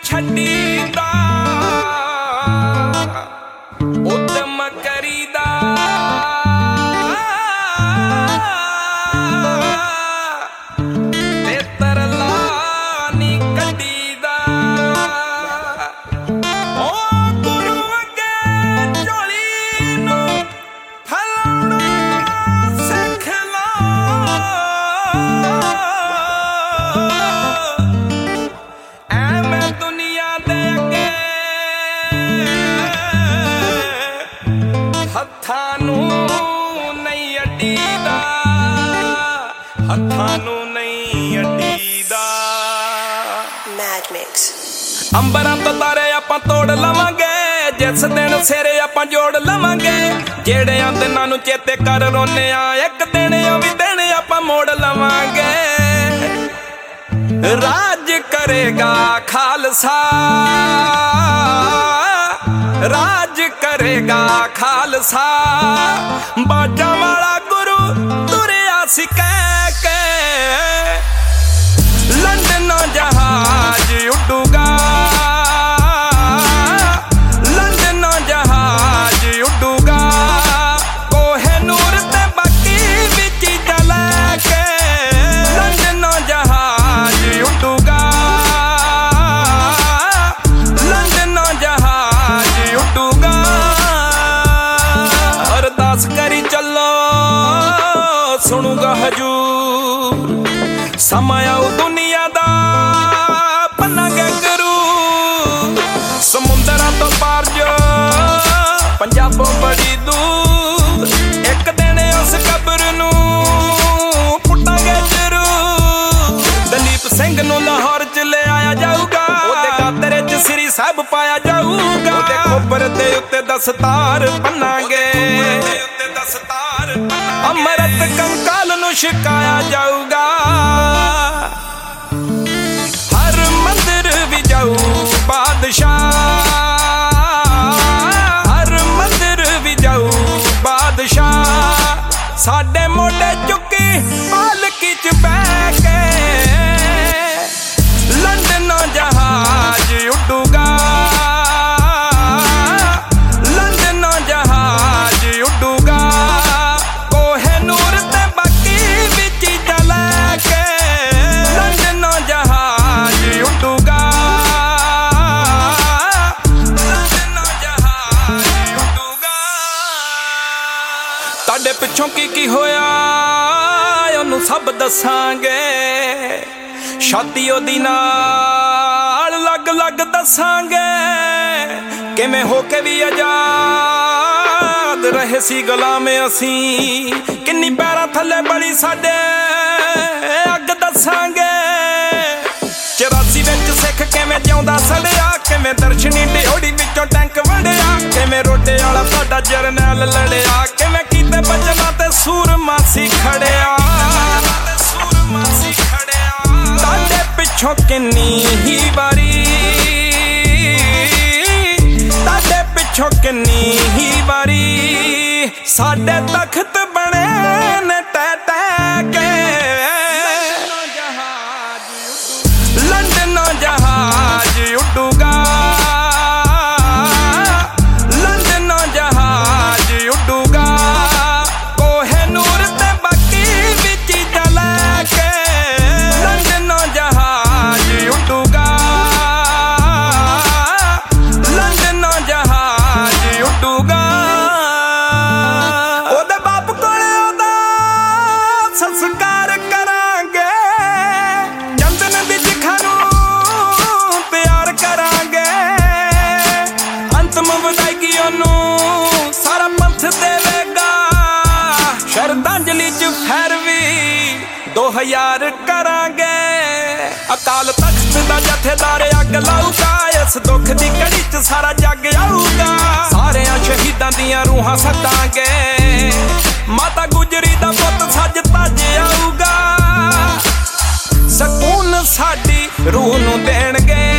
ਛੱਡੀਦਾ ਉਦਮ ਕਰੀਦਾ ਤੇ ਤਰਲਾ ਨੀ ਕੱਢੀਦਾ ਓ ਗੁਰੂ ਅੱਗੇ ਝੋਲੀ ਨੂੰ ਫਲਾਉਣਾ ਸਿੱਖ ਲਾ ਹੱਥਾਂ ਨੂੰ ਨਹੀਂ ਅੱਡੀਦਾ ਹੱਥਾਂ ਨੂੰ ਨਹੀਂ ਅੱਡੀਦਾ Mad Mix ਅੰਬਰਾਂ ਤੋਂ ਤਾਰੇ ਆਪਾਂ ਤੋੜ ਲਵਾਂਗੇ ਜਿਸ ਦਿਨ ਸਿਰੇ ਆਪਾਂ ਜੋੜ ਲਵਾਂਗੇ ਜਿਹੜਿਆਂ ਦਿਨਾਂ ਨੂੰ ਚੇਤੇ ਕਰ ਰੋਨੇ ਆ ਇੱਕ ਦਿਨ ਉਹ ਵੀ ਦਿਨ ਆਪਾਂ ਮੋੜ ਲਵਾਂਗੇ ਰਾਜ ਕਰੇਗਾ ਖਾਲਸਾ ਰਾਜ ਕਰੇਗਾ ਖਾਲਸਾ ਬਾਜਾਂ ਵਾਲਾ ਗੁਰੂ ਤੁਰਿਆ ਸੀ ਕਹਿ ਕੇ ਲੰਡਨੋਂ ਜਹਾਜ਼ ਉੱਡੂਗਾ ਲੰਡਨੋਂ ਜਹਾਜ਼ ਉੱਡੂਗਾ ਕੋਹੇ ਨੂਰ ਤੇ ਬਾਕੀ ਵੀ ਚੀਜ਼ਾਂ ਲੈ ਕੇ ਲੰਡਨੋਂ ਜਹਾਜ਼ ਉੱਡੂਗਾ ਲੰਡਨੋਂ ਜਹਾਜ਼ ਉੱਡੂਗਾ ਅਰਦਾਸ ਕਰੀ ਚੱਲੋ ਸੁਣੂਗਾ ਹਜੂਰ ਸਮਾਂ ਆਊ ਦੁਨੀਆ ਦਾ ਬਣਾਂਗੇ ਗੁਰੂ ਸਮੁੰਦਰਾਂ ਤੋਂ ਪਾਰ ਜੋ ਪੰਜਾਬੋਂ ਬੜੀ ਦੂਰ ਇੱਕ ਦਿਨ ਉਸ ਕਬਰ ਨੂੰ ਪੁੱਟਾਂਗੇ ਜ਼ਰੂਰ ਦਲੀਪ ਸਿੰਘ ਨੂੰ ਲਾਹੌਰ ਚ ਲੈ ਆਇਆ ਜਾਊਗਾ ਉਹਦੇ ਗਾਤਰੇ ਚ ਸ੍ਰੀ ਸਾਹਿਬ ਪਾਇਆ ਜਾਊਗਾ ਉਹਦੇ ਖੋਪਰ ਦੇ ਉੱਤੇ ਦਸਤਾਰ ਬੰਨਾਂਗੇ ਅੰਮ੍ਰਿਤ ਕੰਕਾਲ ਨੂੰ ਛਕਾਇਆ ਜਾਊਗਾ ਹਰ ਮੰਦਿਰ ਵੀ ਜਾਊ ਬਾਦਸ਼ਾਹ ਹਰ ਮੰਦਿਰ ਵੀ ਜਾਊ ਬਾਦਸ਼ਾਹ ਸਾਡੇ ਮੋਢੇ ਚੁੱਕੀ ਪਾਲਕੀ ਚ ਬਹਿ ਕੇ ਲੰਡਨੋਂ ਜਹਾਜ਼ ਉੱਡੂਗਾ ਲੰਡਨੋਂ ਜਹਾਜ਼ ਉੱਡੂਗਾ ਕੋਹੇ ਨੂਰ ਤੇ ਬਾਕੀ ਵੀ ਚੀਜ਼ਾਂ ਲੈ ਕੇ ਲੰਡਨੋਂ ਜਹਾਜ਼ ਉੱਡੂਗਾ ਲੰਡਨੋਂ ਜਹਾਜ਼ ਉੱਡੂਗਾ ਤੁਹਾਡੇ ਪਿੱਛੋਂ ਕੀ ਹੋਇਆ ਉਹਨੂੰ ਸਭ ਦੱਸਾਂਗੇ ਸ਼ਾਦੀ ਉਹਦੀ ਨਾਲ ਲੱਗ ਦੱਸਾਂਗੇ ਕਿਵੇਂ ਹੋ ਕੇ ਵੀ ਆਜ਼ਾਦ ਰਹੇ ਸੀ ਗੁਲਾਮ ਅਸੀਂ ਕਿੰਨੀ ਪੈਰਾਂ ਥੱਲੇ ਬੜੀ ਸਾਡੇ ਅੱਗ ਦੱਸਾਂਗੇ 84 ਵਿੱਚ ਸਿੱਖ ਕਿਵੇਂ ਜਿਉਂਦਾ ਸੜਿਆ ਕਿਵੇਂ ਦਰਸ਼ਨੀ ਢਿਓੜੀ ਵਿੱਚੋਂ ਟੈਂਕ ਵੜਿਆ ਕਿਵੇਂ ਰੋਡੇ ਵਾਲਾ ਸਾਡਾ ਜਰਨੈਲ ਲੜਿਆ ਕਿਵੇਂ ਕੀਤੇ ਬਚਨਾਂ ਤੇ ਸੂਰਮਾ ਸੀ ਖੜਿਆ ਤੁਹਾਡੇ ਪਿੱਛੋਂ ਕਿੰਨੀ ਹੀ ਵਾਰੀ ਤੁਹਾਡੇ ਪਿੱਛੋਂ ਕਿੰਨੀ ਹੀ ਵਾਰੀ ਸਾਡੇ ਤਖਤ ਬਣੇ ਨੇ ਟੈ ਟੈ ਕੇ ਲੰਡਨੋਂ ਜਹਾਜ਼ ਉੱਡੂਗਾ ਲੰਡਨੋਂ ਜਹਾਜ਼ ਉੱਡੂਗਾ ਕੋਹੇ ਨੂਰ ਤੇ ਬਾਕੀ ਵੀ ਚੀਜ਼ਾਂ ਲੈ ਕੇ ਲੰਡਨੋਂ ਜਹਾਜ਼ ਉੱਡੂਗਾ ਲੰਡਨੋਂ ਜਹਾਜ਼ ਉੱਡੂਗਾ ਉਹਦੇ ਬਾਪ ਕੋਲੇ ਉਹਦਾ ਸੰਸਕਾਰ ਕਰਾਂਗੇ ਚੰਦਨ ਦੀ ਚਿਖਾ ਨੂੰ ਪਿਆਰ ਕਰਾਂਗੇ ਅੰਤਮ ਵਿਦਾਇਗੀ ਉਹਨੂੰ ਸਾਰਾ ਪੰਥ ਦੇਵੇਗਾ ਸ਼ਰਧਾਂਜਲੀ ਚ ਫੇਰ ਵੀ 2000 ਕਰਾਂਗੇ ਅਕਾਲ ਤਖਤ ਦਾ ਜਥੇਦਾਰ ਅੱਗ ਲਾਊਗਾ ਇਸ ਦੁੱਖ ਦੀ ਘੜੀ ਚ ਸਾਰਾ ਜੱਗ ਆਊਗਾ ਸਾਰਿਆਂ ਸ਼ਹੀਦਾਂ ਦੀਆਂ ਰੂਹਾਂ ਸੱਦਾਂਗੇ ਮਾਤਾ ਗੁਜਰੀ ਦਾ ਪੁੱਤ ਸੱਜ ਤੱਜ ਆਊਗਾ ਸਕੂਨ ਸਾਡੀ ਰੂਹ ਨੂੰ ਦੇਣਗੇ